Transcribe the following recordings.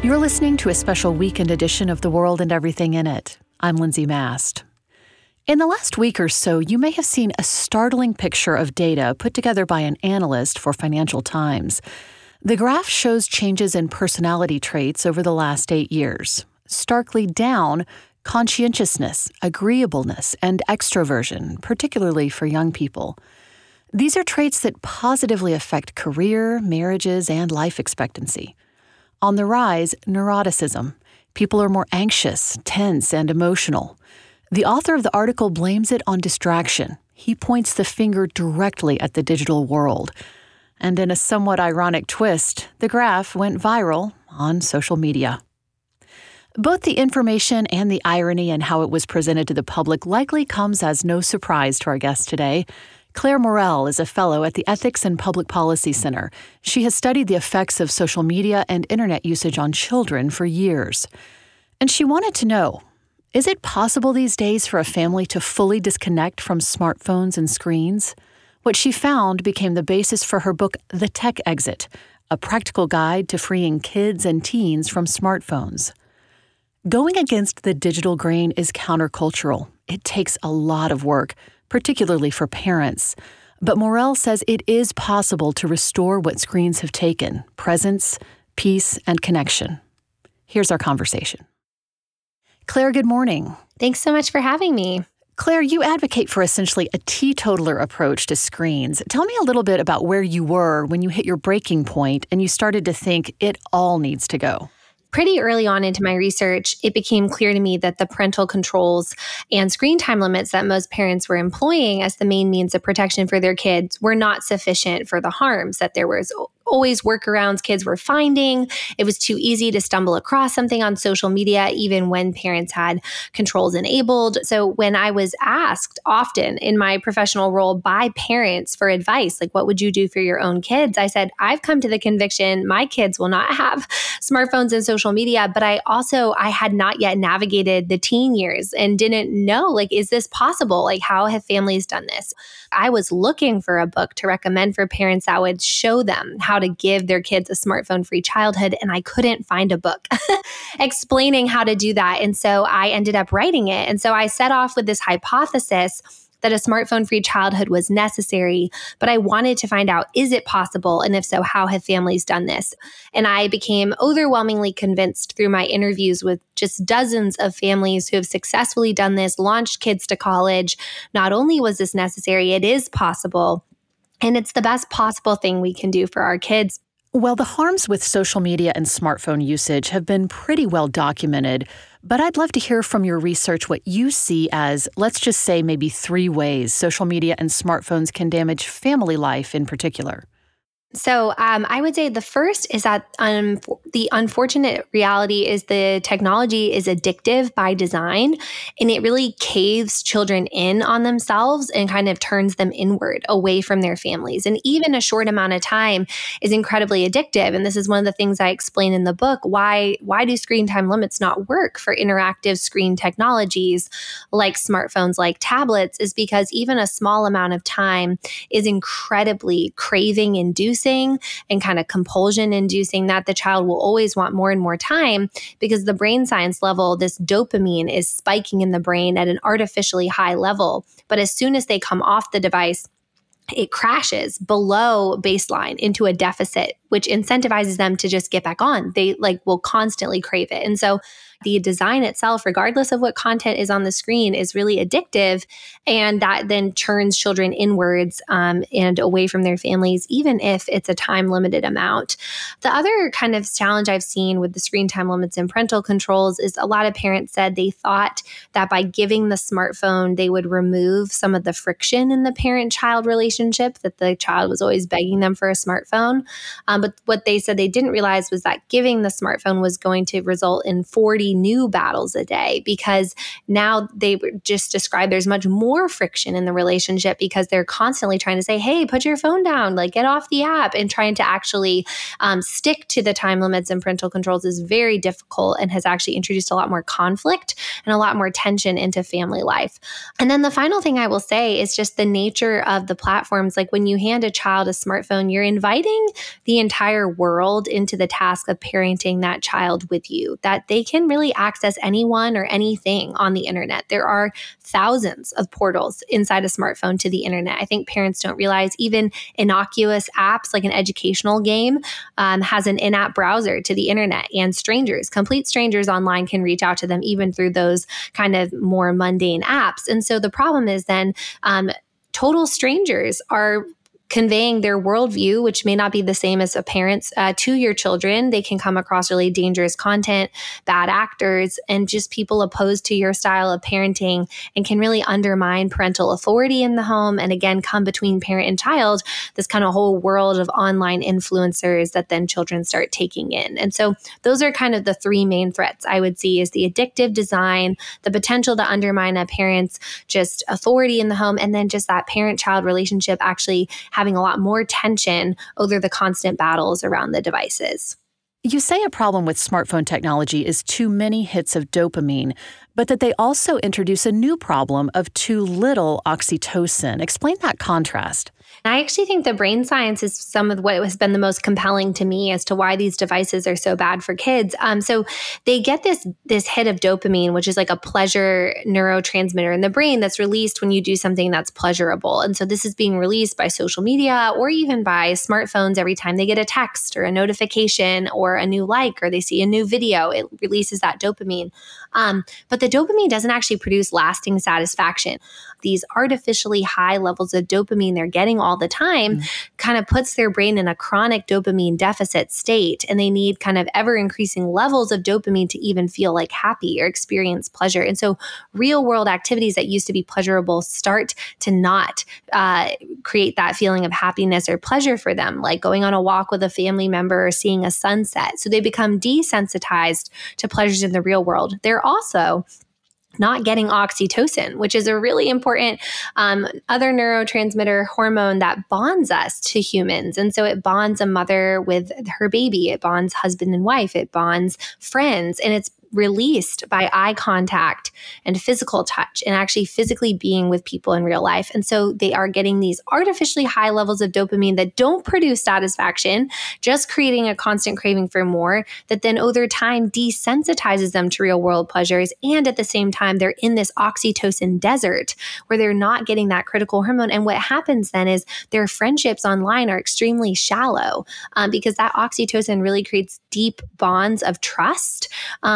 You're listening to a special weekend edition of The World and Everything in It. I'm Lindsay Mast. In the last week or so, you may have seen a startling picture of data put together by an analyst for Financial Times. The graph shows changes in personality traits over the last 8 years. Starkly down, conscientiousness, agreeableness, and extroversion, particularly for young people. These are traits that positively affect career, marriages, and life expectancy. On the rise, neuroticism. People are more anxious, tense, and emotional. The author of the article blames it on distraction. He points the finger directly at the digital world. And in a somewhat ironic twist, the graph went viral on social media. Both the information and the irony in how it was presented to the public likely comes as no surprise to our guest today. Claire Morell is a fellow at the Ethics and Public Policy Center. She has studied the effects of social media and internet usage on children for years. And she wanted to know, is it possible these days for a family to fully disconnect from smartphones and screens? What she found became the basis for her book, The Tech Exit, a practical guide to freeing kids and teens from smartphones. Going against the digital grain is countercultural. It takes a lot of work, particularly for parents. But Morell says it is possible to restore what screens have taken: presence, peace, and connection. Here's our conversation. Claire, good morning. Thanks so much for having me. Claire, you advocate for essentially a teetotaler approach to screens. Tell me a little bit about where you were when you hit your breaking point and you started to think it all needs to go. Pretty early on into my research, it became clear to me that the parental controls and screen time limits that most parents were employing as the main means of protection for their kids were not sufficient for the harms, that there was always workarounds kids were finding. It was too easy to stumble across something on social media, even when parents had controls enabled. So when I was asked often in my professional role by parents for advice, like, what would you do for your own kids? I said, I've come to the conviction my kids will not have smartphones and social media, but I had not yet navigated the teen years and didn't know, like, is this possible? Like, how have families done this? I was looking for a book to recommend for parents that would show them how to give their kids a smartphone-free childhood, and I couldn't find a book explaining how to do that. And so I ended up writing it. And so I set off with this hypothesis that a smartphone-free childhood was necessary, but I wanted to find out, is it possible? And if so, how have families done this? And I became overwhelmingly convinced through my interviews with just dozens of families who have successfully done this, launched kids to college. Not only was this necessary, it is possible. And it's the best possible thing we can do for our kids. Well, the harms with social media and smartphone usage have been pretty well documented, but I'd love to hear from your research what you see as, let's just say, maybe 3 ways social media and smartphones can damage family life in particular. So I would say the first is that the unfortunate reality is the technology is addictive by design, and it really caves children in on themselves and kind of turns them inward away from their families. And even a short amount of time is incredibly addictive. And this is one of the things I explain in the book. Why do screen time limits not work for interactive screen technologies like smartphones, like tablets, is because even a small amount of time is incredibly craving inducing and kind of compulsion inducing, that the child will always want more and more time because the brain science level, this dopamine is spiking in the brain at an artificially high level. But as soon as they come off the device, it crashes below baseline into a deficit, which incentivizes them to just get back on. They will constantly crave it. And so the design itself, regardless of what content is on the screen, is really addictive. And that then turns children inwards and away from their families, even if it's a time limited amount. The other kind of challenge I've seen with the screen time limits and parental controls is a lot of parents said they thought that by giving the smartphone, they would remove some of the friction in the parent-child relationship, that the child was always begging them for a smartphone. But what they said they didn't realize was that giving the smartphone was going to result in 40 new battles a day, because now they just described there's much more friction in the relationship because they're constantly trying to say, hey, put your phone down, get off the app, and trying to actually stick to the time limits and parental controls is very difficult and has actually introduced a lot more conflict and a lot more tension into family life. And then the final thing I will say is just the nature of the platforms. Like when you hand a child a smartphone, you're inviting the entire world into the task of parenting that child with you, that they can really access anyone or anything on the internet. There are thousands of portals inside a smartphone to the internet. I think parents don't realize even innocuous apps like an educational game has an in-app browser to the internet, and complete strangers online can reach out to them even through those kind of more mundane apps. And so the problem is then total strangers are conveying their worldview, which may not be the same as a parent's, to your children. They can come across really dangerous content, bad actors, and just people opposed to your style of parenting, and can really undermine parental authority in the home. And again, come between parent and child, this kind of whole world of online influencers that then children start taking in. And so those are kind of the three main threats I would see: is the addictive design, the potential to undermine a parent's just authority in the home, and then just that parent-child relationship actually having a lot more tension over the constant battles around the devices. You say a problem with smartphone technology is too many hits of dopamine, but that they also introduce a new problem of too little oxytocin. Explain that contrast. I actually think the brain science is some of what has been the most compelling to me as to why these devices are so bad for kids. So they get this hit of dopamine, which is like a pleasure neurotransmitter in the brain that's released when you do something that's pleasurable. And so this is being released by social media or even by smartphones every time they get a text or a notification or a new like, or they see a new video. It releases that dopamine. But the dopamine doesn't actually produce lasting satisfaction. These artificially high levels of dopamine they're getting all the time kind of puts their brain in a chronic dopamine deficit state, and they need kind of ever increasing levels of dopamine to even feel like happy or experience pleasure. And so real world activities that used to be pleasurable start to not create that feeling of happiness or pleasure for them, like going on a walk with a family member or seeing a sunset. So they become desensitized to pleasures in the real world. They're also not getting oxytocin, which is a really important other neurotransmitter hormone that bonds us to humans. And so it bonds a mother with her baby. It bonds husband and wife. It bonds friends. And it's released by eye contact and physical touch and actually physically being with people in real life. And so they are getting these artificially high levels of dopamine that don't produce satisfaction, just creating a constant craving for more, that then over time desensitizes them to real world pleasures. And at the same time, they're in this oxytocin desert where they're not getting that critical hormone. And what happens then is their friendships online are extremely shallow because that oxytocin really creates deep bonds of trust.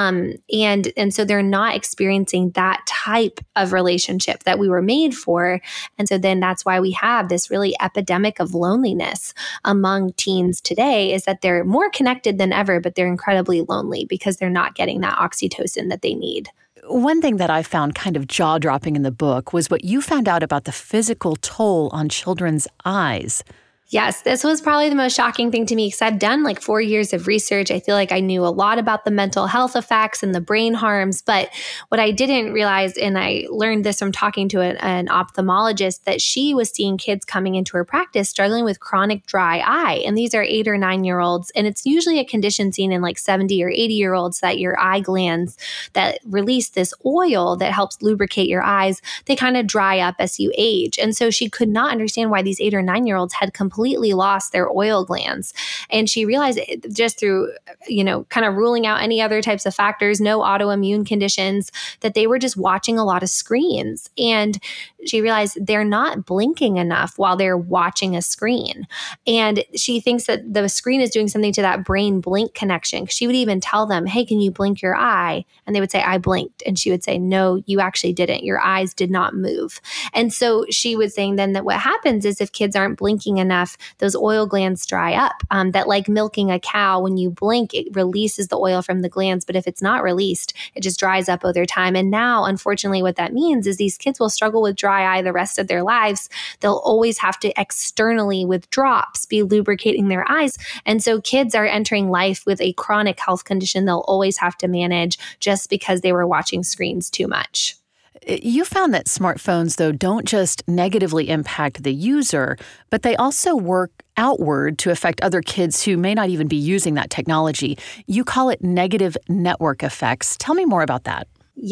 And so they're not experiencing that type of relationship that we were made for. And so then that's why we have this really epidemic of loneliness among teens today, is that they're more connected than ever, but they're incredibly lonely because they're not getting that oxytocin that they need. One thing that I found kind of jaw-dropping in the book was what you found out about the physical toll on children's eyes. Yes, this was probably the most shocking thing to me because I've done like 4 years of research. I feel like I knew a lot about the mental health effects and the brain harms. But what I didn't realize, and I learned this from talking to an ophthalmologist, that she was seeing kids coming into her practice struggling with chronic dry eye. And these are 8 or 9-year-olds. And it's usually a condition seen in like 70 or 80-year-olds that your eye glands that release this oil that helps lubricate your eyes, they kind of dry up as you age. And so she could not understand why these 8 or 9-year-olds had completely lost their oil glands. And she realized just through, kind of ruling out any other types of factors, no autoimmune conditions, that they were just watching a lot of screens. And she realized they're not blinking enough while they're watching a screen. And she thinks that the screen is doing something to that brain blink connection. She would even tell them, hey, can you blink your eye? And they would say, I blinked. And she would say, no, you actually didn't. Your eyes did not move. And so she was saying then that what happens is if kids aren't blinking enough, those oil glands dry up. That like milking a cow, when you blink, it releases the oil from the glands. But if it's not released, it just dries up over time. And now, unfortunately, what that means is these kids will struggle with dry eye the rest of their lives. They'll always have to externally with drops be lubricating their eyes. And so kids are entering life with a chronic health condition they'll always have to manage just because they were watching screens too much. You found that smartphones, though, don't just negatively impact the user, but they also work outward to affect other kids who may not even be using that technology. You call it negative network effects. Tell me more about that. Yes.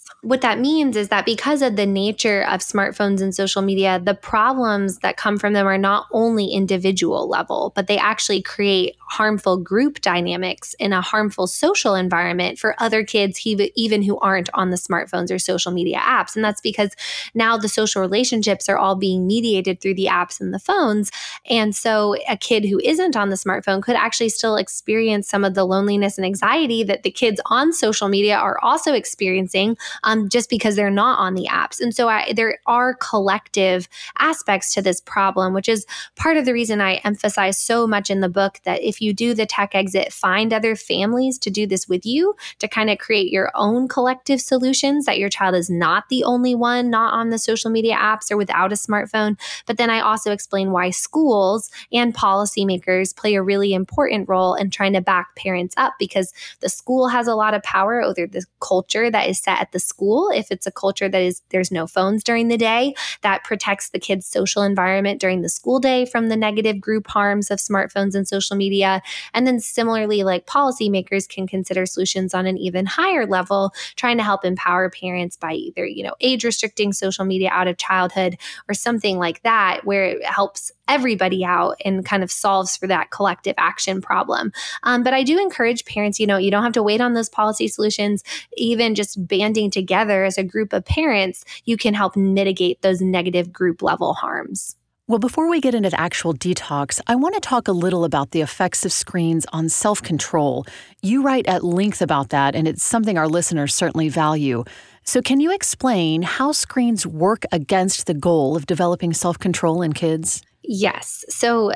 What that means is that because of the nature of smartphones and social media, the problems that come from them are not only individual level, but they actually create harmful group dynamics in a harmful social environment for other kids, even who aren't on the smartphones or social media apps. And that's because now the social relationships are all being mediated through the apps and the phones. And so a kid who isn't on the smartphone could actually still experience some of the loneliness and anxiety that the kids on social media are also experiencing, just because they're not on the apps. And so there are collective aspects to this problem, which is part of the reason I emphasize so much in the book that if you do the tech exit, find other families to do this with you, to kind of create your own collective solutions, that your child is not the only one not on the social media apps or without a smartphone. But then I also explain why schools and policymakers play a really important role in trying to back parents up, because the school has a lot of power over the culture that is set at the school. If it's a culture that is, there's no phones during the day, that protects the kids' social environment during the school day from the negative group harms of smartphones and social media. And then similarly, like policymakers can consider solutions on an even higher level, trying to help empower parents by either, age restricting social media out of childhood or something like that, where it helps everybody out and kind of solves for that collective action problem. But I do encourage parents, you don't have to wait on those policy solutions. Even just banding together as a group of parents, you can help mitigate those negative group level harms. Well, before we get into the actual detox, I want to talk a little about the effects of screens on self-control. You write at length about that, and it's something our listeners certainly value. So can you explain how screens work against the goal of developing self-control in kids? Yes. So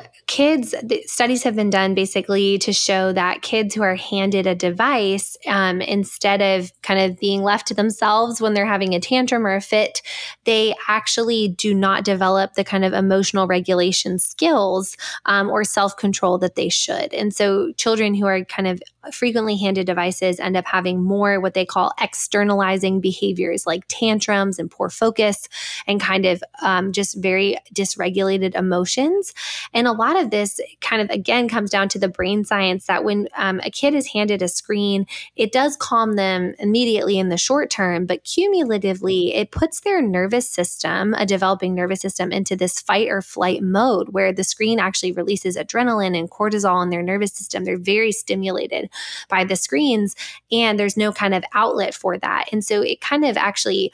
studies have been done basically to show that kids who are handed a device, instead of kind of being left to themselves when they're having a tantrum or a fit, they actually do not develop the kind of emotional regulation skills or self-control that they should. And so children who are kind of frequently handed devices end up having more what they call externalizing behaviors, like tantrums and poor focus and kind of just very dysregulated emotions. And a lot of this kind of, again, comes down to the brain science that when a kid is handed a screen, it does calm them immediately in the short term, but cumulatively, it puts their nervous system, a developing nervous system, into this fight or flight mode where the screen actually releases adrenaline and cortisol in their nervous system. They're very stimulated by the screens, and there's no kind of outlet for that. And so it kind of actually,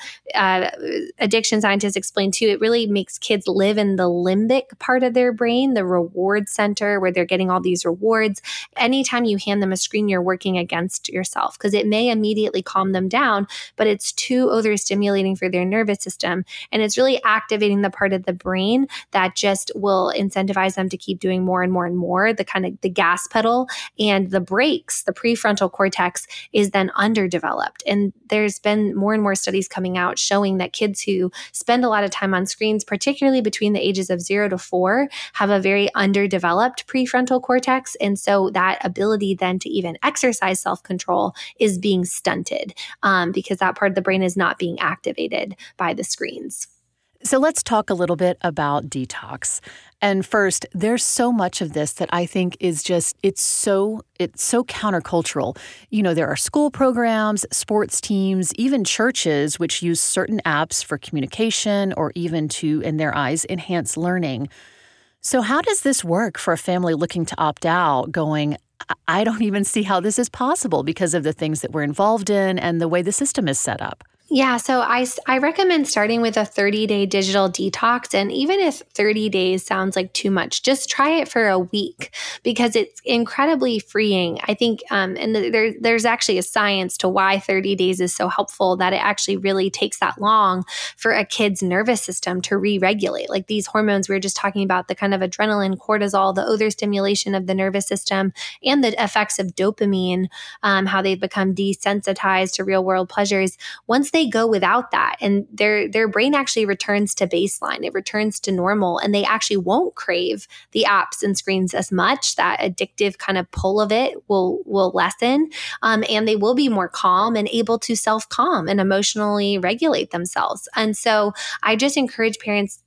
addiction scientists explain too, it really makes kids live in the limbic part of their brain, the reward center, where they're getting all these rewards. Anytime you hand them a screen, you're working against yourself, because it may immediately calm them down, but it's too overstimulating for their nervous system. And it's really activating the part of the brain that just will incentivize them to keep doing more and more and more, the kind of the gas pedal, and the brakes, the prefrontal cortex, is then underdeveloped. And there's been more and more studies coming out showing that kids who spend a lot of time on screens, particularly between the ages of 0 to 4, have a very underdeveloped prefrontal cortex. And so that ability then to even exercise self-control is being stunted because that part of the brain is not being activated by the screens. So let's talk a little bit about detox. And first, there's so much of this that I think is just, it's so countercultural. There are school programs, sports teams, even churches which use certain apps for communication or even to, in their eyes, enhance learning. So how does this work for a family looking to opt out, going, I don't even see how this is possible because of the things that we're involved in and the way the system is set up? Yeah, so I recommend starting with a 30-day digital detox. And even if 30 days sounds like too much, just try it for a week because it's incredibly freeing. I think, and there's actually a science to why 30 days is so helpful, that it actually really takes that long for a kid's nervous system to re-regulate. Like these hormones we were just talking about, the kind of adrenaline, cortisol, the overstimulation of the nervous system, and the effects of dopamine, how they've become desensitized to real world pleasures. Once they go without that, and their brain actually returns to baseline, it returns to normal, and they actually won't crave the apps and screens as much. That addictive kind of pull of it will lessen, and they will be more calm and able to self-calm and emotionally regulate themselves. And so I just encourage parents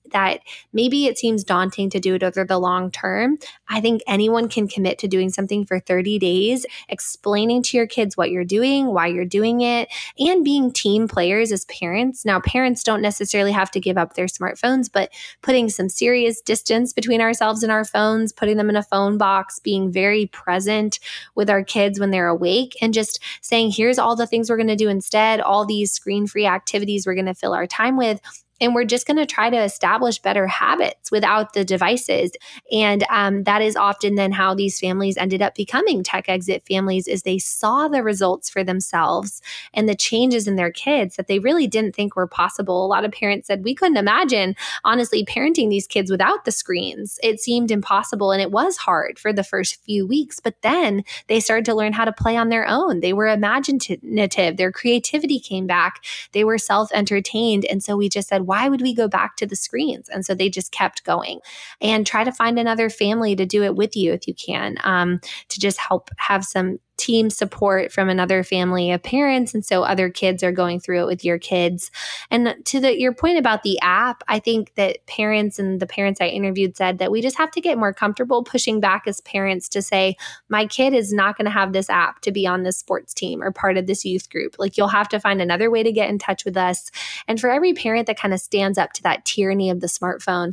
that maybe it seems daunting to do it over the long term. I think anyone can commit to doing something for 30 days, explaining to your kids what you're doing, why you're doing it, and being team players as parents. Now, parents don't necessarily have to give up their smartphones, but putting some serious distance between ourselves and our phones, putting them in a phone box, being very present with our kids when they're awake, and just saying, here's all the things we're going to do instead, all these screen-free activities we're going to fill our time with. And we're just going to try to establish better habits without the devices. And that is often then how these families ended up becoming tech exit families, is they saw the results for themselves and the changes in their kids that they really didn't think were possible. A lot of parents said, we couldn't imagine, honestly, parenting these kids without the screens. It seemed impossible, and it was hard for the first few weeks. But then they started to learn how to play on their own. They were imaginative. Their creativity came back. They were self-entertained. And so we just said, why would we go back to the screens? And so they just kept going. And try to find another family to do it with you if you can, to just help have some team support from another family of parents. And so other kids are going through it with your kids. And to your point about the app, I think that parents and the parents I interviewed said that we just have to get more comfortable pushing back as parents to say, my kid is not going to have this app to be on this sports team or part of this youth group. Like, you'll have to find another way to get in touch with us. And for every parent that kind of stands up to that tyranny of the smartphone,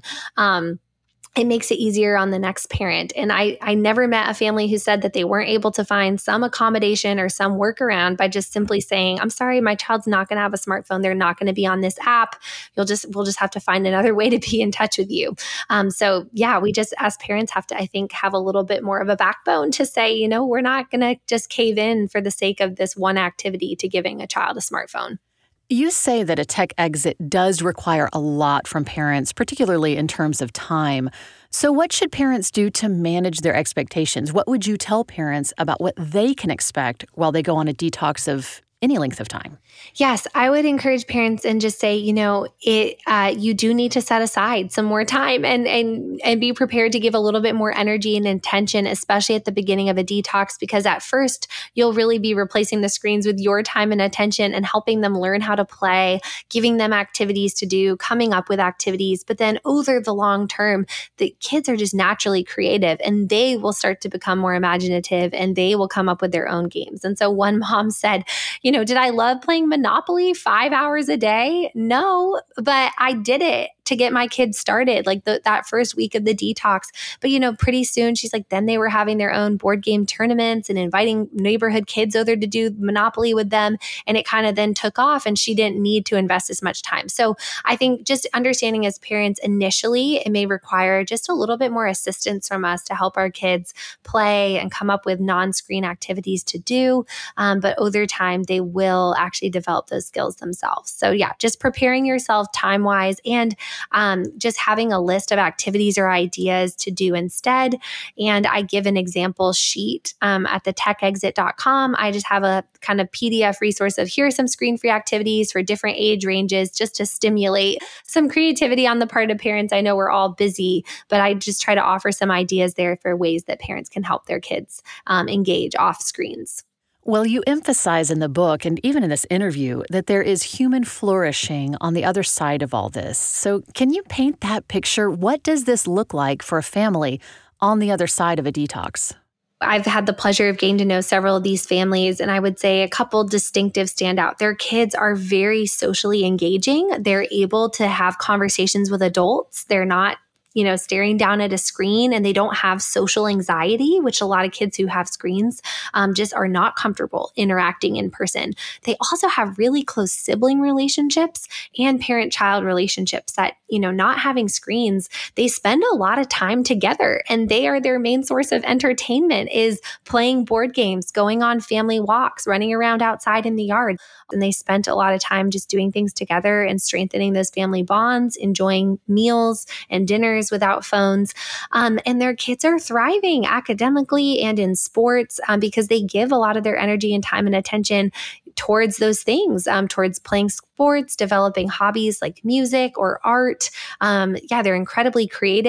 it makes it easier on the next parent. And I never met a family who said that they weren't able to find some accommodation or some workaround by just simply saying, I'm sorry, my child's not going to have a smartphone. They're not going to be on this app. We'll just have to find another way to be in touch with you. So yeah, we just as parents have to, I think, have a little bit more of a backbone to say, we're not going to just cave in for the sake of this one activity to giving a child a smartphone. You say that a tech exit does require a lot from parents, particularly in terms of time. So what should parents do to manage their expectations? What would you tell parents about what they can expect while they go on a detox of any length of time? Yes, I would encourage parents and just say, you do need to set aside some more time and be prepared to give a little bit more energy and intention, especially at the beginning of a detox, because at first you'll really be replacing the screens with your time and attention and helping them learn how to play, giving them activities to do, coming up with activities. But then over the long term, the kids are just naturally creative and they will start to become more imaginative and they will come up with their own games. And so one mom said, did I love playing Monopoly 5 hours a day? No, but I did it to get my kids started, like that first week of the detox. But, pretty soon she's like, then they were having their own board game tournaments and inviting neighborhood kids over to do Monopoly with them. And it kind of then took off and she didn't need to invest as much time. So I think just understanding as parents, initially, it may require just a little bit more assistance from us to help our kids play and come up with non-screen activities to do. But over time, they will actually develop those skills themselves. So yeah, just preparing yourself time-wise and just having a list of activities or ideas to do instead. And I give an example sheet at the techexit.com. I just have a kind of PDF resource of here are some screen-free activities for different age ranges just to stimulate some creativity on the part of parents. I know we're all busy, but I just try to offer some ideas there for ways that parents can help their kids engage off screens. Well, you emphasize in the book and even in this interview that there is human flourishing on the other side of all this. So can you paint that picture? What does this look like for a family on the other side of a detox? I've had the pleasure of getting to know several of these families, and I would say a couple distinctives stand out. Their kids are very socially engaging. They're able to have conversations with adults. They're not staring down at a screen, and they don't have social anxiety, which a lot of kids who have screens just are not comfortable interacting in person. They also have really close sibling relationships and parent-child relationships that, not having screens, they spend a lot of time together, and they are their main source of entertainment is playing board games, going on family walks, running around outside in the yard. And they spent a lot of time just doing things together and strengthening those family bonds, enjoying meals and dinners without phones. And their kids are thriving academically and in sports because they give a lot of their energy and time and attention towards those things, towards playing sports, developing hobbies like music or art. They're incredibly creative.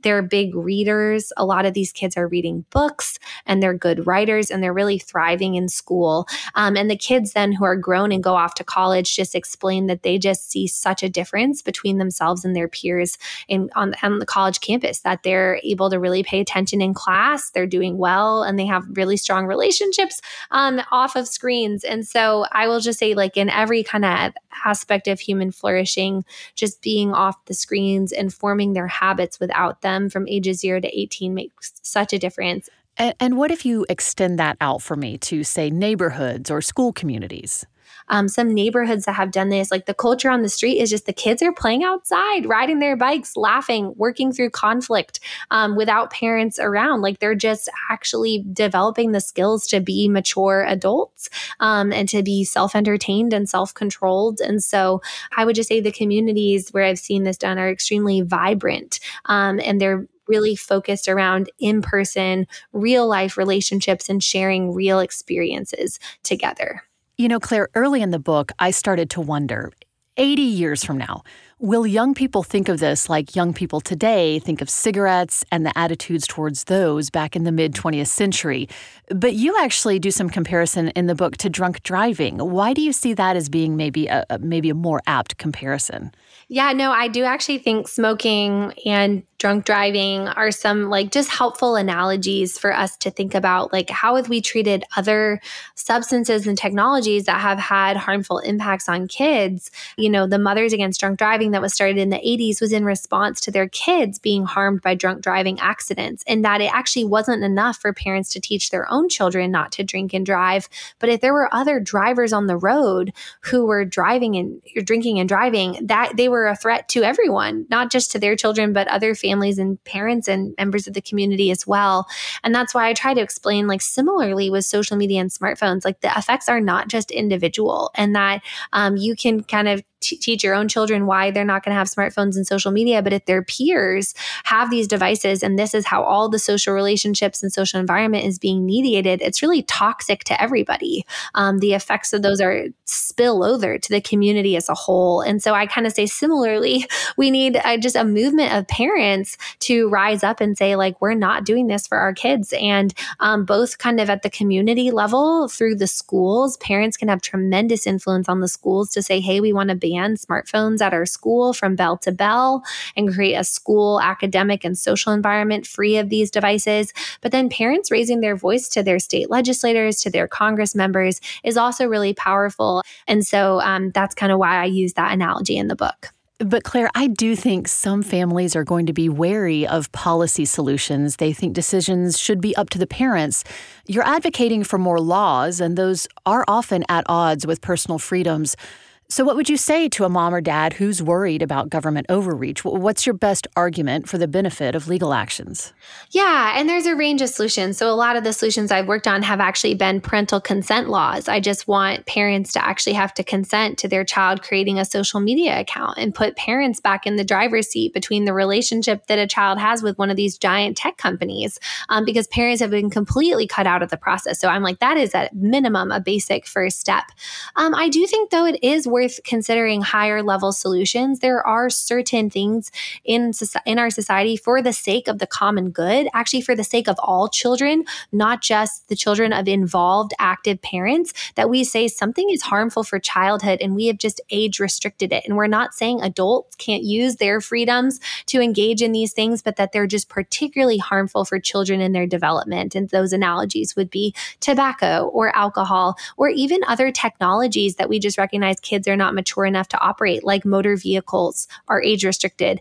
They're big readers. A lot of these kids are reading books and they're good writers and they're really thriving in school. And the kids then who are grown and go off to college just explain that they just see such a difference between themselves and their peers on the college campus, that they're able to really pay attention in class, they're doing well, and they have really strong relationships off of screens. And so I will just say, like, in every kind of aspect of human flourishing, just being off the screens and forming their habits without them from ages 0 to 18 makes such a difference. And what if you extend that out for me to, say, neighborhoods or school communities? Some neighborhoods that have done this, like the culture on the street is just the kids are playing outside, riding their bikes, laughing, working through conflict without parents around. Like they're just actually developing the skills to be mature adults and to be self-entertained and self-controlled. And so I would just say the communities where I've seen this done are extremely vibrant and they're really focused around in-person, real-life relationships and sharing real experiences together. You know, Claire, early in the book, I started to wonder, 80 years from now, will young people think of this like young people today think of cigarettes and the attitudes towards those back in the mid-20th century? But you actually do some comparison in the book to drunk driving. Why do you see that as being maybe a more apt comparison? Yeah, no, I do actually think smoking and drunk driving are some like just helpful analogies for us to think about, like, how have we treated other substances and technologies that have had harmful impacts on kids? You know, the Mothers Against Drunk Driving that was started in the 80s was in response to their kids being harmed by drunk driving accidents, and that it actually wasn't enough for parents to teach their own children not to drink and drive. But if there were other drivers on the road who were driving and drinking and driving, that they were a threat to everyone, not just to their children, but other families and parents and members of the community as well. And that's why I try to explain, like, similarly with social media and smartphones, like the effects are not just individual, and that you can kind of teach your own children why they're not going to have smartphones and social media. But if their peers have these devices and this is how all the social relationships and social environment is being mediated, it's really toxic to everybody. The effects of those are spill over to the community as a whole. And so I kind of say similarly, we need just a movement of parents to rise up and say, like, we're not doing this for our kids. And both kind of at the community level through the schools, parents can have tremendous influence on the schools to say, hey, we want to ban smartphones at our school from bell to bell and create a school academic and social environment free of these devices. But then parents raising their voice to their state legislators, to their Congress members is also really powerful. And so that's kind of why I use that analogy in the book. But Claire, I do think some families are going to be wary of policy solutions. They think decisions should be up to the parents. You're advocating for more laws, and those are often at odds with personal freedoms. So what would you say to a mom or dad who's worried about government overreach? What's your best argument for the benefit of legal actions? Yeah, and there's a range of solutions. So a lot of the solutions I've worked on have actually been parental consent laws. I just want parents to actually have to consent to their child creating a social media account and put parents back in the driver's seat between the relationship that a child has with one of these giant tech companies, because parents have been completely cut out of the process. So I'm like, that is at minimum a basic first step. I do think, though, it is worth considering higher level solutions. There are certain things in our society for the sake of the common good, actually for the sake of all children, not just the children of involved active parents, that we say something is harmful for childhood and we have just age restricted it. And we're not saying adults can't use their freedoms to engage in these things, but that they're just particularly harmful for children in their development. And those analogies would be tobacco or alcohol or even other technologies that we just recognize kids are not mature enough to operate, like motor vehicles are age restricted,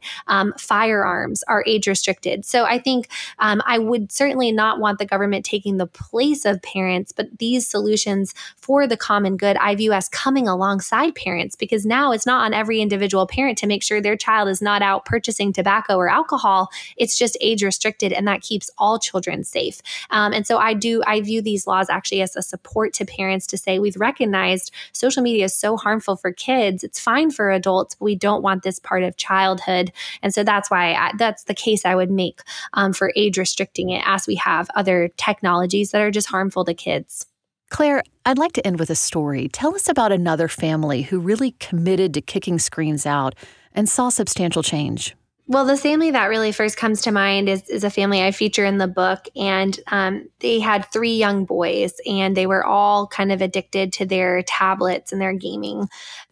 firearms are age restricted. So I think I would certainly not want the government taking the place of parents, but these solutions for the common good I view as coming alongside parents, because now it's not on every individual parent to make sure their child is not out purchasing tobacco or alcohol. It's just age restricted, and that keeps all children safe. And so I view these laws actually as a support to parents to say, we've recognized social media is so harmful for kids. It's fine for adults, but we don't want this part of childhood. And so that's why that's the case I would make for age restricting it, as we have other technologies that are just harmful to kids. Claire, I'd like to end with a story. Tell us about another family who really committed to kicking screens out and saw substantial change. Well, the family that really first comes to mind is a family I feature in the book. And they had 3 young boys, and they were all kind of addicted to their tablets and their gaming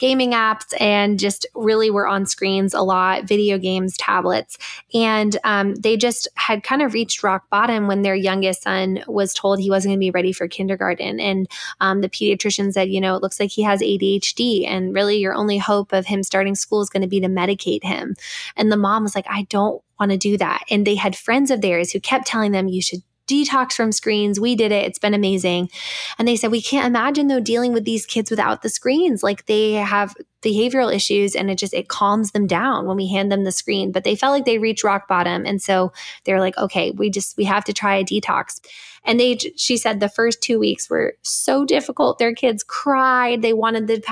apps, and just really were on screens a lot, video games, tablets. And they just had kind of reached rock bottom when their youngest son was told he wasn't going to be ready for kindergarten. And the pediatrician said, it looks like he has ADHD. And really your only hope of him starting school is going to be to medicate him. And the mom was like, I don't want to do that. And they had friends of theirs who kept telling them, you should detox from screens. We did it. It's been amazing. And they said, we can't imagine though dealing with these kids without the screens. Like they have behavioral issues, and it calms them down when we hand them the screen. But they felt like they reached rock bottom. And so they're like, okay, we have to try a detox. And she said the first 2 weeks were so difficult. Their kids cried. They wanted the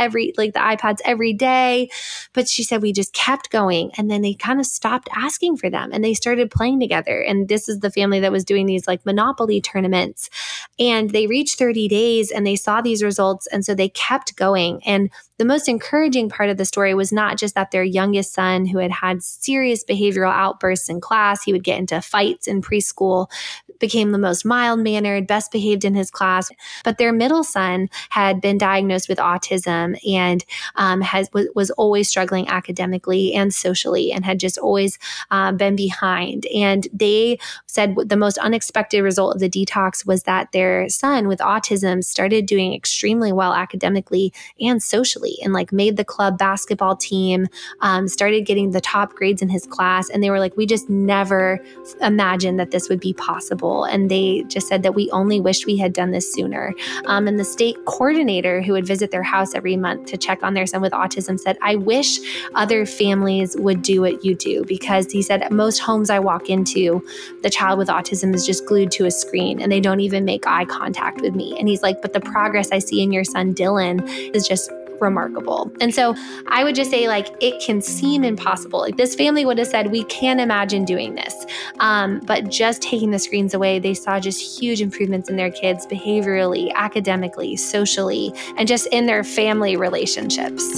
iPads every day. But she said, we just kept going. And then they kind of stopped asking for them, and they started playing together. And this is the family that was doing these like Monopoly tournaments. And they reached 30 days and they saw these results. And so they kept going. And the most encouraging part of the story was not just that their youngest son, who had serious behavioral outbursts in class, he would get into fights in preschool, became the most mild-mannered, best behaved in his class. But their middle son had been diagnosed with autism and was always struggling academically and socially, and had just always been behind. And they said the most unexpected result of the detox was that their son with autism started doing extremely well academically and socially, and made the club basketball team, started getting the top grades in his class. And they were like, we just never imagined that this would be possible. And they just said that we only wished we had done this sooner. And the state coordinator who would visit their house every month to check on their son with autism said, I wish other families would do what you do, because he said, at most homes I walk into, the child with autism is just glued to a screen and they don't even make eye contact with me. And he's like, but the progress I see in your son, Dylan, is just remarkable. And so I would just say, it can seem impossible. This family would have said, we can't imagine doing this. But just taking the screens away, they saw just huge improvements in their kids behaviorally, academically, socially, and just in their family relationships.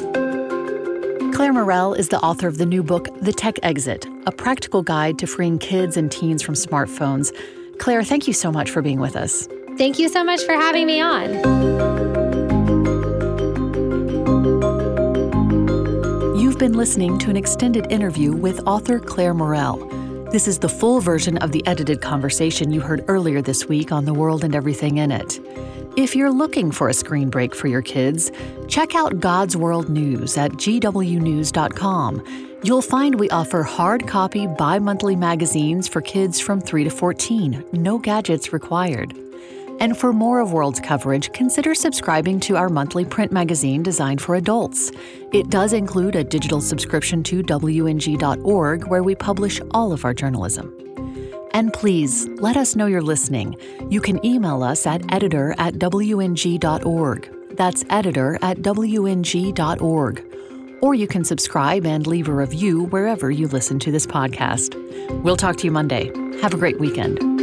Claire Morel is the author of the new book, The Tech Exit, a practical guide to freeing kids and teens from smartphones. Claire, thank you so much for being with us. Thank you so much for having me on. You've been listening to an extended interview with author Claire Morel. This is the full version of the edited conversation you heard earlier this week on The World and Everything in It. If you're looking for a screen break for your kids, check out God's World News at gwnews.com. You'll find we offer hard copy bi-monthly magazines for kids from 3 to 14, no gadgets required. And for more of World's coverage, consider subscribing to our monthly print magazine designed for adults. It does include a digital subscription to WNG.org, where we publish all of our journalism. And please, let us know you're listening. You can email us at editor@wng.org. That's editor@wng.org. Or you can subscribe and leave a review wherever you listen to this podcast. We'll talk to you Monday. Have a great weekend.